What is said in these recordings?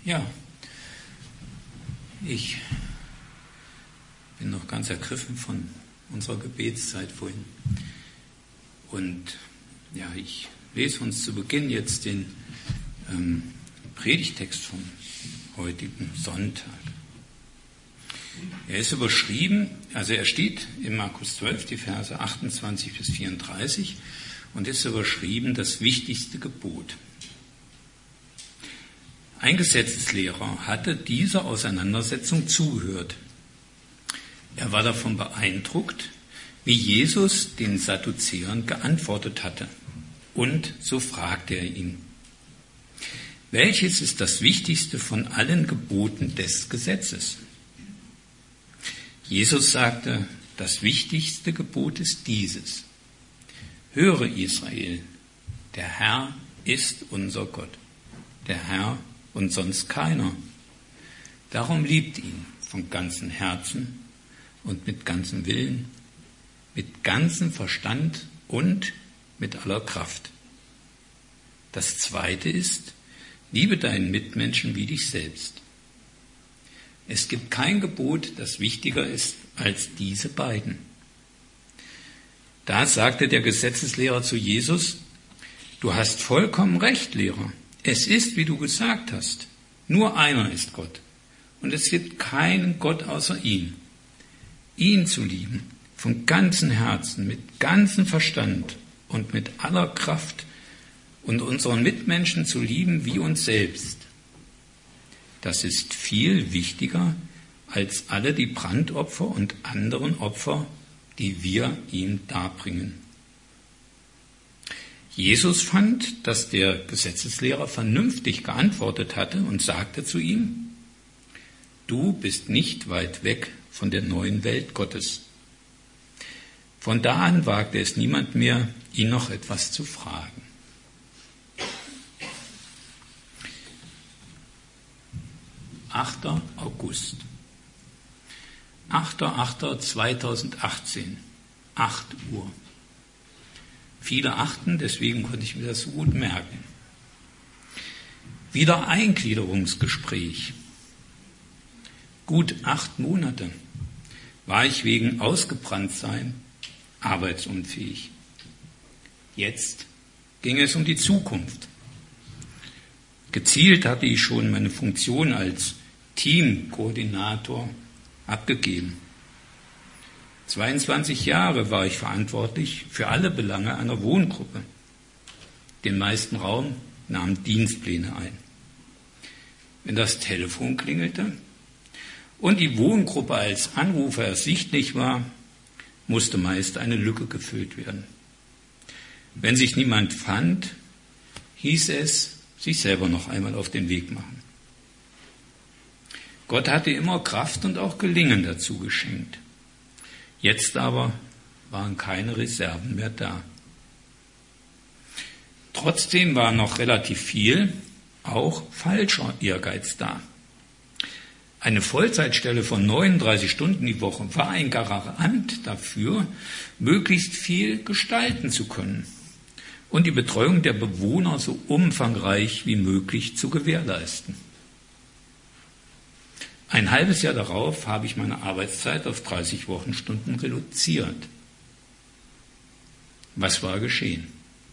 Ja, ich bin noch ganz ergriffen von unserer Gebetszeit vorhin. Und ja, ich lese uns zu Beginn jetzt den Predigtext vom heutigen Sonntag. Er ist überschrieben, also er steht in Markus 12, die Verse 28 bis 34 und ist überschrieben, das wichtigste Gebot. Ein Gesetzeslehrer hatte dieser Auseinandersetzung zugehört. Er war davon beeindruckt, wie Jesus den Sadduzäern geantwortet hatte. Und so fragte er ihn: Welches ist das wichtigste von allen Geboten des Gesetzes? Jesus sagte, das wichtigste Gebot ist dieses: Höre Israel, der Herr ist unser Gott, der Herr und sonst keiner. Darum liebt ihn von ganzem Herzen und mit ganzem Willen, mit ganzem Verstand und mit aller Kraft. Das zweite ist, liebe deinen Mitmenschen wie dich selbst. Es gibt kein Gebot, das wichtiger ist als diese beiden. Da sagte der Gesetzeslehrer zu Jesus: Du hast vollkommen recht, Lehrer. Es ist, wie du gesagt hast. Nur einer ist Gott. Und es gibt keinen Gott außer ihm. Ihn zu lieben, von ganzem Herzen, mit ganzem Verstand und mit aller Kraft und unseren Mitmenschen zu lieben wie uns selbst. Das ist viel wichtiger als alle die Brandopfer und anderen Opfer, die wir ihm darbringen. Jesus fand, dass der Gesetzeslehrer vernünftig geantwortet hatte und sagte zu ihm: Du bist nicht weit weg von der neuen Welt Gottes. Von da an wagte es niemand mehr, ihn noch etwas zu fragen. August. 8.8.2018, 8 Uhr. Viele achten, deswegen konnte ich mir das so gut merken. Wiedereingliederungsgespräch. Gut 8 Monate war ich wegen Ausgebranntsein arbeitsunfähig. Jetzt ging es um die Zukunft. Gezielt hatte ich schon meine Funktion als Teamkoordinator abgegeben. 22 Jahre war ich verantwortlich für alle Belange einer Wohngruppe. Den meisten Raum nahmen Dienstpläne ein. Wenn das Telefon klingelte und die Wohngruppe als Anrufer ersichtlich war, musste meist eine Lücke gefüllt werden. Wenn sich niemand fand, hieß es, sich selber noch einmal auf den Weg machen. Gott hatte immer Kraft und auch Gelingen dazu geschenkt. Jetzt aber waren keine Reserven mehr da. Trotzdem war noch relativ viel, auch falscher Ehrgeiz da. Eine Vollzeitstelle von 39 Stunden die Woche war ein Garant dafür, möglichst viel gestalten zu können und die Betreuung der Bewohner so umfangreich wie möglich zu gewährleisten. Ein halbes Jahr darauf habe ich meine Arbeitszeit auf 30 Wochenstunden reduziert. Was war geschehen?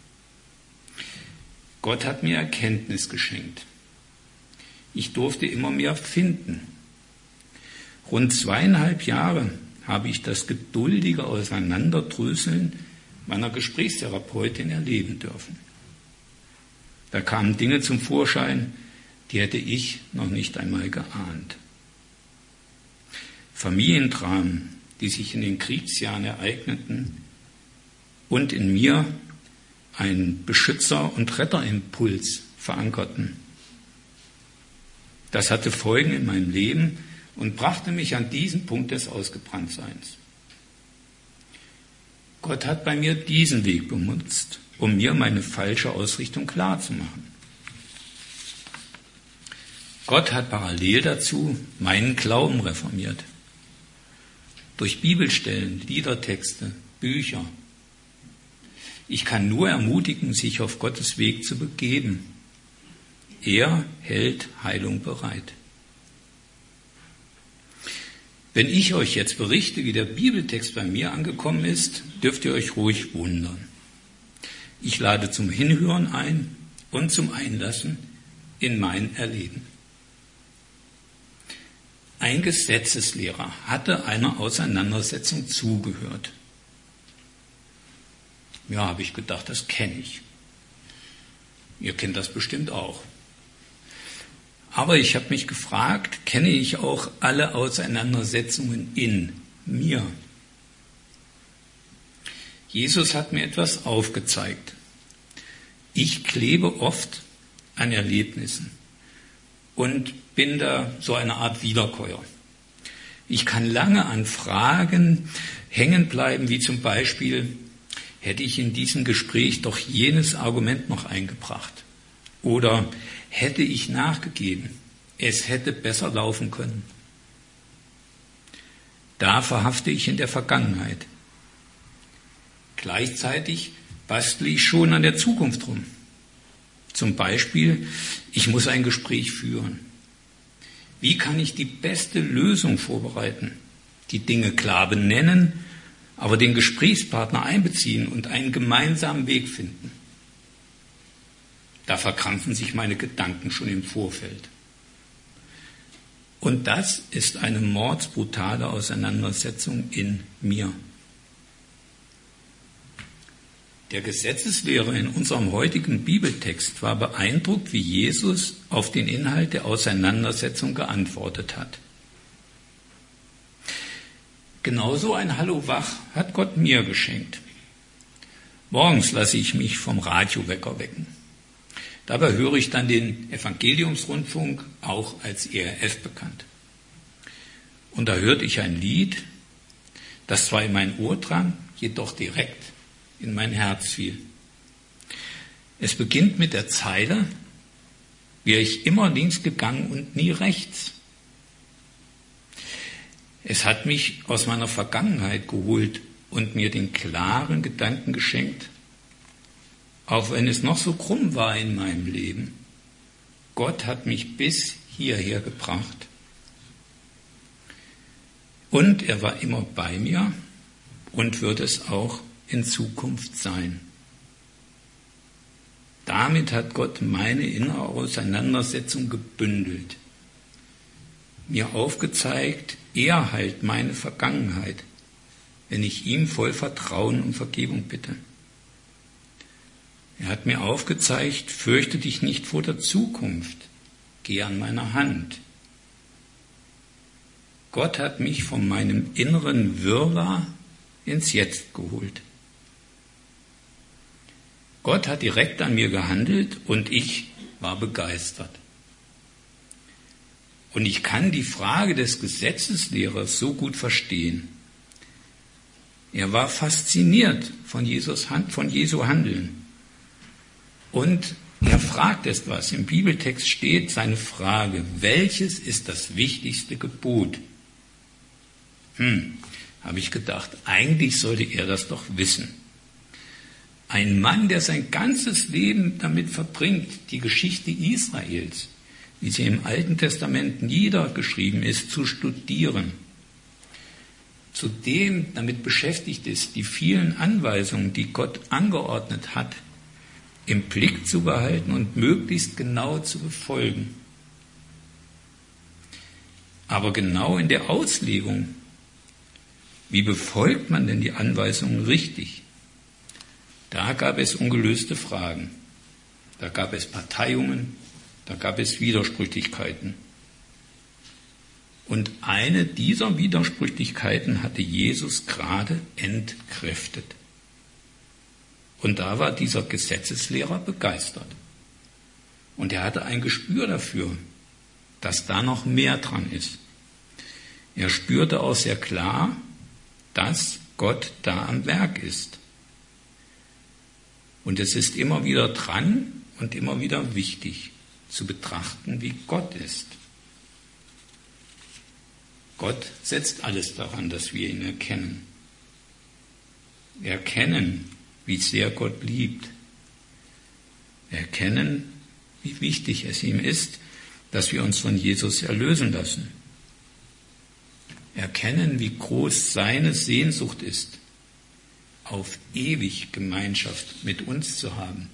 Gott hat mir Erkenntnis geschenkt. Ich durfte immer mehr finden. Rund 2,5 Jahre habe ich das geduldige Auseinanderdröseln meiner Gesprächstherapeutin erleben dürfen. Da kamen Dinge zum Vorschein, die hätte ich noch nicht einmal geahnt. Familiendramen, die sich in den Kriegsjahren ereigneten und in mir einen Beschützer- und Retterimpuls verankerten. Das hatte Folgen in meinem Leben und brachte mich an diesen Punkt des Ausgebranntseins. Gott hat bei mir diesen Weg benutzt, um mir meine falsche Ausrichtung klarzumachen. Gott hat parallel dazu meinen Glauben reformiert. Durch Bibelstellen, Liedertexte, Bücher. Ich kann nur ermutigen, sich auf Gottes Weg zu begeben. er hält Heilung bereit. Wenn ich euch jetzt berichte, wie der Bibeltext bei mir angekommen ist, dürft ihr euch ruhig wundern. Ich lade zum Hinhören ein und zum Einlassen in mein Erleben. Ein Gesetzeslehrer hatte einer Auseinandersetzung zugehört. Ja, habe ich gedacht, das kenne ich. Ihr kennt das bestimmt auch. Aber ich habe mich gefragt, kenne ich auch alle Auseinandersetzungen in mir? Jesus hat mir etwas aufgezeigt. Ich klebe oft an Erlebnissen und bin da so eine Art Wiederkäuer. Ich kann lange an Fragen hängen bleiben, wie zum Beispiel, hätte ich in diesem Gespräch doch jenes Argument noch eingebracht? Oder hätte ich nachgegeben? Es hätte besser laufen können. Da verhafte ich in der Vergangenheit. Gleichzeitig bastle ich schon an der Zukunft rum. Zum Beispiel, ich muss ein Gespräch führen. Wie kann ich die beste Lösung vorbereiten? Die Dinge klar benennen, aber den Gesprächspartner einbeziehen und einen gemeinsamen Weg finden. Da verkrampfen sich meine Gedanken schon im Vorfeld. Und das ist eine mordsbrutale Auseinandersetzung in mir. Der Gesetzeslehrer in unserem heutigen Bibeltext war beeindruckt, wie Jesus auf den Inhalt der Auseinandersetzung geantwortet hat. Genauso ein Hallo wach hat Gott mir geschenkt. Morgens lasse ich mich vom Radiowecker wecken. Dabei höre ich dann den Evangeliumsrundfunk, auch als ERF bekannt. Und da hörte ich ein Lied, das zwar in mein Ohr drang, jedoch direkt in mein Herz fiel. Es beginnt mit der Zeile, wäre ich immer links gegangen und nie rechts. Es hat mich aus meiner Vergangenheit geholt und mir den klaren Gedanken geschenkt, auch wenn es noch so krumm war in meinem Leben, Gott hat mich bis hierher gebracht. Und er war immer bei mir und wird es auch in Zukunft sein. Damit hat Gott meine innere Auseinandersetzung gebündelt, mir aufgezeigt, er heilt meine Vergangenheit, wenn ich ihm voll Vertrauen um Vergebung bitte. Er hat mir aufgezeigt, fürchte dich nicht vor der Zukunft, geh an meiner Hand. Gott hat mich von meinem inneren Wirrwarr ins Jetzt geholt. Gott hat direkt an mir gehandelt und ich war begeistert. Und ich kann die Frage des Gesetzeslehrers so gut verstehen. Er war fasziniert von Jesu Handeln. Und er fragt etwas. Im Bibeltext steht seine Frage, welches ist das wichtigste Gebot? Habe ich gedacht, eigentlich sollte er das doch wissen. Ein Mann, der sein ganzes Leben damit verbringt, die Geschichte Israels, wie sie im Alten Testament niedergeschrieben ist, zu studieren. Zudem damit beschäftigt ist, die vielen Anweisungen, die Gott angeordnet hat, im Blick zu behalten und möglichst genau zu befolgen. Aber genau in der Auslegung, wie befolgt man denn die Anweisungen richtig? Da gab es ungelöste Fragen. Da gab es Parteiungen, da gab es Widersprüchlichkeiten. Und eine dieser Widersprüchlichkeiten hatte Jesus gerade entkräftet. Und da war dieser Gesetzeslehrer begeistert. Und er hatte ein Gespür dafür, dass da noch mehr dran ist. Er spürte auch sehr klar, dass Gott da am Werk ist. Und es ist immer wieder dran und immer wieder wichtig zu betrachten, wie Gott ist. Gott setzt alles daran, dass wir ihn erkennen. Erkennen, wie sehr Gott liebt. Erkennen, wie wichtig es ihm ist, dass wir uns von Jesus erlösen lassen. Erkennen, wie groß seine Sehnsucht ist, auf ewig Gemeinschaft mit uns zu haben.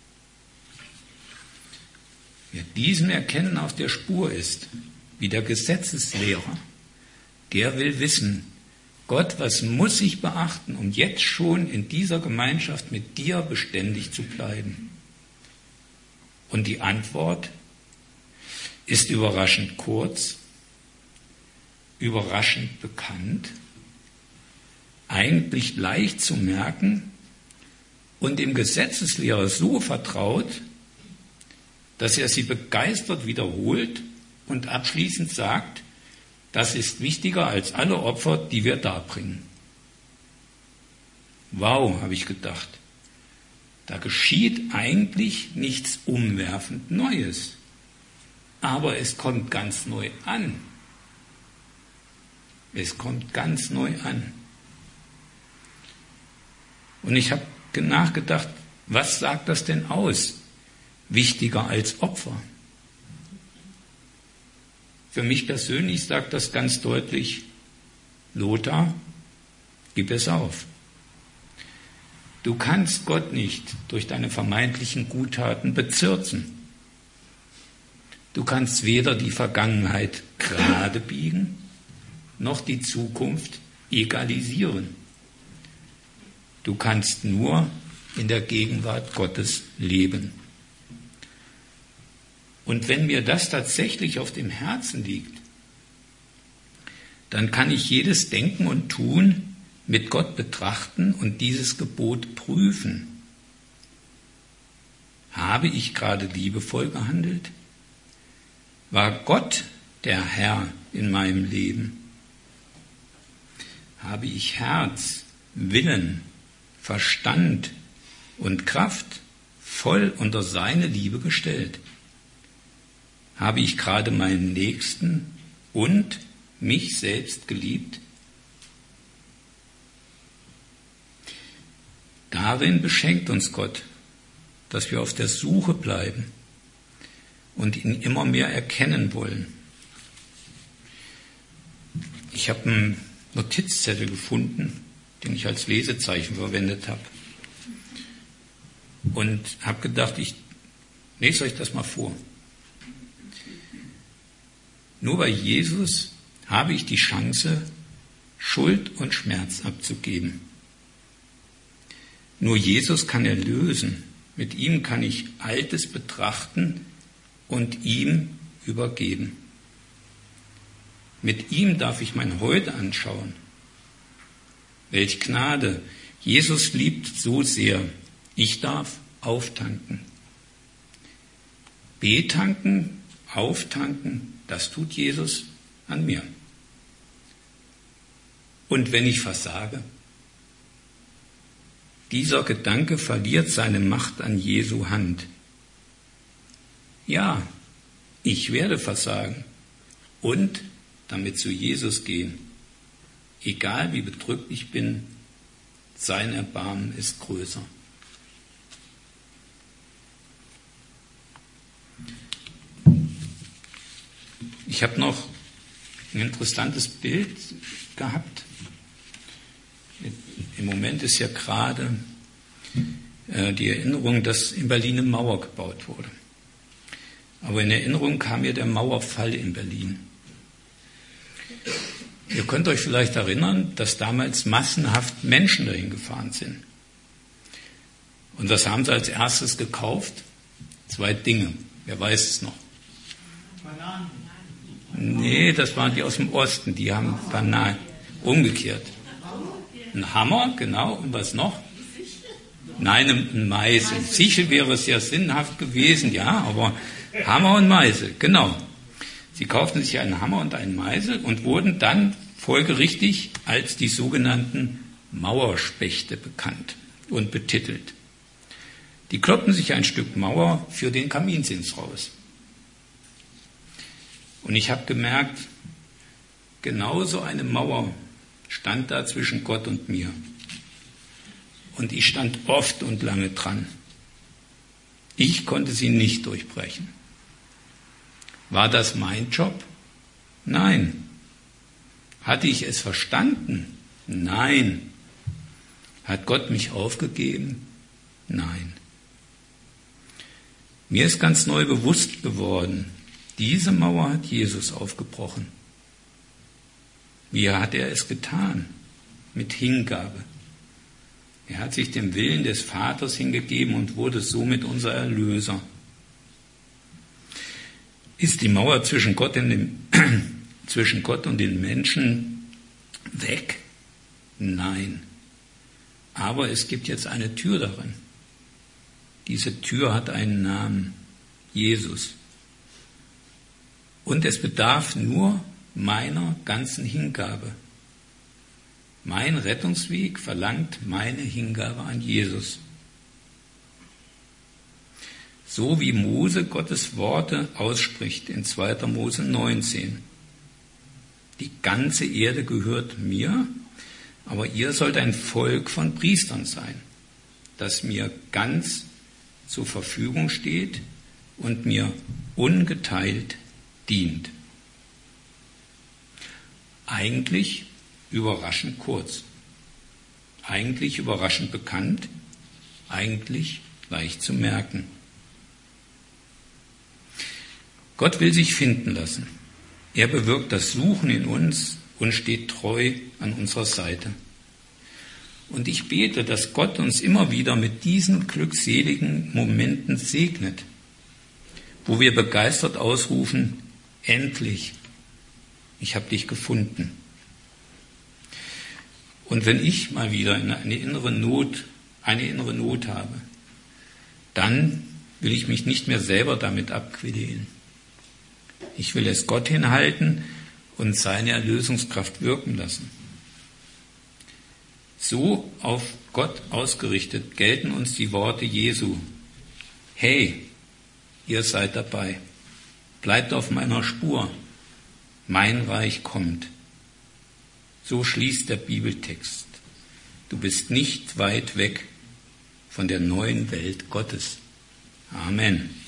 Wer diesem Erkennen auf der Spur ist, wie der Gesetzeslehrer, der will wissen, Gott, was muss ich beachten, um jetzt schon in dieser Gemeinschaft mit dir beständig zu bleiben? Und die Antwort ist überraschend kurz, überraschend bekannt, eigentlich leicht zu merken und dem Gesetzeslehrer so vertraut, dass er sie begeistert wiederholt und abschließend sagt, das ist wichtiger als alle Opfer, die wir darbringen. Wow, habe ich gedacht. Da geschieht eigentlich nichts umwerfend Neues. Aber es kommt ganz neu an. Es kommt ganz neu an. Und ich habe nachgedacht, was sagt das denn aus? Wichtiger als Opfer. Für mich persönlich sagt das ganz deutlich, Lothar, gib es auf. Du kannst Gott nicht durch deine vermeintlichen Guttaten bezirzen. Du kannst weder die Vergangenheit gerade biegen, noch die Zukunft egalisieren. Du kannst nur in der Gegenwart Gottes leben. Und wenn mir das tatsächlich auf dem Herzen liegt, dann kann ich jedes Denken und Tun mit Gott betrachten und dieses Gebot prüfen. Habe ich gerade liebevoll gehandelt? War Gott der Herr in meinem Leben? Habe ich Herz, Willen, Verstand und Kraft voll unter seine Liebe gestellt? Habe ich gerade meinen Nächsten und mich selbst geliebt? Darin beschenkt uns Gott, dass wir auf der Suche bleiben und ihn immer mehr erkennen wollen. Ich habe einen Notizzettel gefunden, den ich als Lesezeichen verwendet habe. Und habe gedacht, ich lese euch das mal vor. Nur bei Jesus habe ich die Chance, Schuld und Schmerz abzugeben. Nur Jesus kann erlösen. Mit ihm kann ich Altes betrachten und ihm übergeben. Mit ihm darf ich mein Heute anschauen. Welch Gnade! Jesus liebt so sehr. Ich darf auftanken. Betanken, auftanken, das tut Jesus an mir. Und wenn ich versage? Dieser Gedanke verliert seine Macht an Jesu Hand. Ja, ich werde versagen und damit zu Jesus gehen. Egal wie bedrückt ich bin, sein Erbarmen ist größer. Ich habe noch ein interessantes Bild gehabt. Im Moment ist ja gerade die Erinnerung, dass in Berlin eine Mauer gebaut wurde. Aber in Erinnerung kam mir der Mauerfall in Berlin. Ihr könnt euch vielleicht erinnern, dass damals massenhaft Menschen dahin gefahren sind. Und was haben sie als erstes gekauft? 2 Dinge. Wer weiß es noch? Bananen. Nee, das waren die aus dem Osten. Die haben Bananen. Umgekehrt. Ein Hammer, genau. Und was noch? Nein, ein Meißel. Sichel wäre sehr sinnhaft gewesen, ja, aber Hammer und Meißel, genau. Sie kauften sich einen Hammer und einen Meißel und wurden dann folgerichtig als die sogenannten Mauerspechte bekannt und betitelt. Die kloppten sich ein Stück Mauer für den Kaminsims raus. Und ich habe gemerkt, genauso eine Mauer stand da zwischen Gott und mir. Und ich stand oft und lange dran. Ich konnte sie nicht durchbrechen. War das mein Job? Nein. Hatte ich es verstanden? Nein. Hat Gott mich aufgegeben? Nein. Mir ist ganz neu bewusst geworden, diese Mauer hat Jesus aufgebrochen. Wie hat er es getan? Mit Hingabe. Er hat sich dem Willen des Vaters hingegeben und wurde somit unser Erlöser. Ist die Mauer zwischen Gott und den Menschen weg? Nein. Aber es gibt jetzt eine Tür darin. Diese Tür hat einen Namen, Jesus. Und es bedarf nur meiner ganzen Hingabe. Mein Rettungsweg verlangt meine Hingabe an Jesus. So wie Mose Gottes Worte ausspricht in 2. Mose 19. Die ganze Erde gehört mir, aber ihr sollt ein Volk von Priestern sein, das mir ganz zur Verfügung steht und mir ungeteilt dient. Eigentlich überraschend kurz, eigentlich überraschend bekannt, eigentlich leicht zu merken. Gott will sich finden lassen. Er bewirkt das Suchen in uns und steht treu an unserer Seite. Und ich bete, dass Gott uns immer wieder mit diesen glückseligen Momenten segnet, wo wir begeistert ausrufen, endlich, ich habe dich gefunden. Und wenn ich mal wieder eine innere Not habe, dann will ich mich nicht mehr selber damit abquälen. Ich will es Gott hinhalten und seine Erlösungskraft wirken lassen. So auf Gott ausgerichtet gelten uns die Worte Jesu. Hey, ihr seid dabei. Bleibt auf meiner Spur. Mein Reich kommt. So schließt der Bibeltext. Du bist nicht weit weg von der neuen Welt Gottes. Amen.